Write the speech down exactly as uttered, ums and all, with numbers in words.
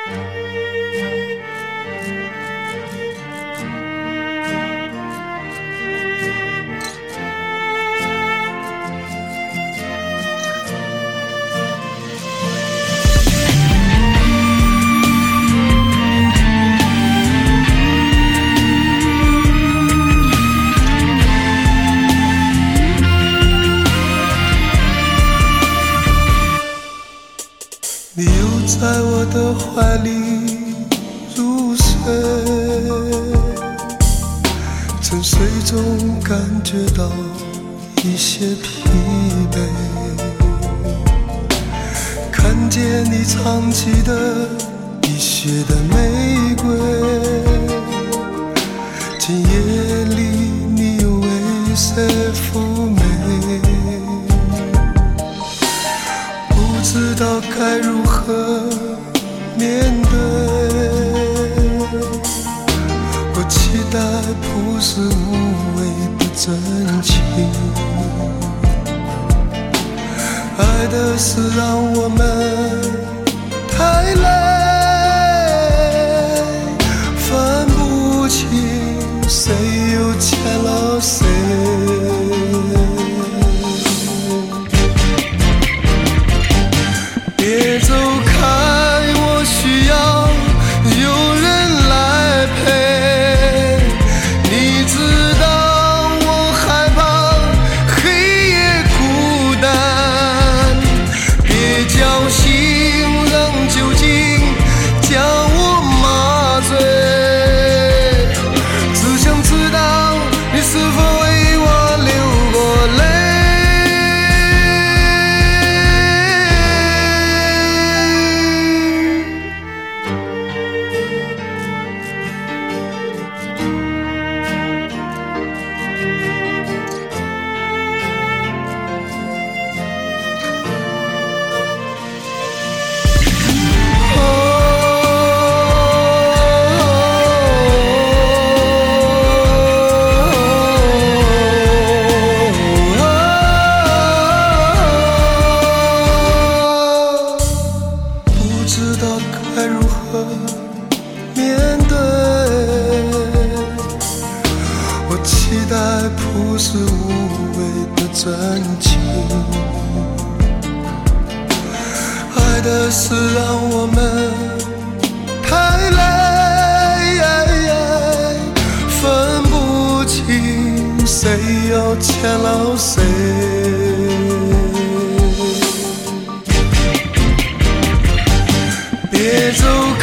你又在我的怀里入睡，沉睡中感觉到一些疲惫，看见你藏起的一些的玫瑰，今夜里你又为谁妩媚，不知道该如何面对，我期待朴实无味的真情，爱的是让我们太累，分不清谁又欠了谁，别走开，我需要有人来陪，你知道我害怕黑夜孤单，别叫醒让酒精将我麻醉，只想知道你是否为我流过泪。不知道该如何面对，我期待朴实无味的真情，爱的是让我们太累，分不清谁又欠了谁，别走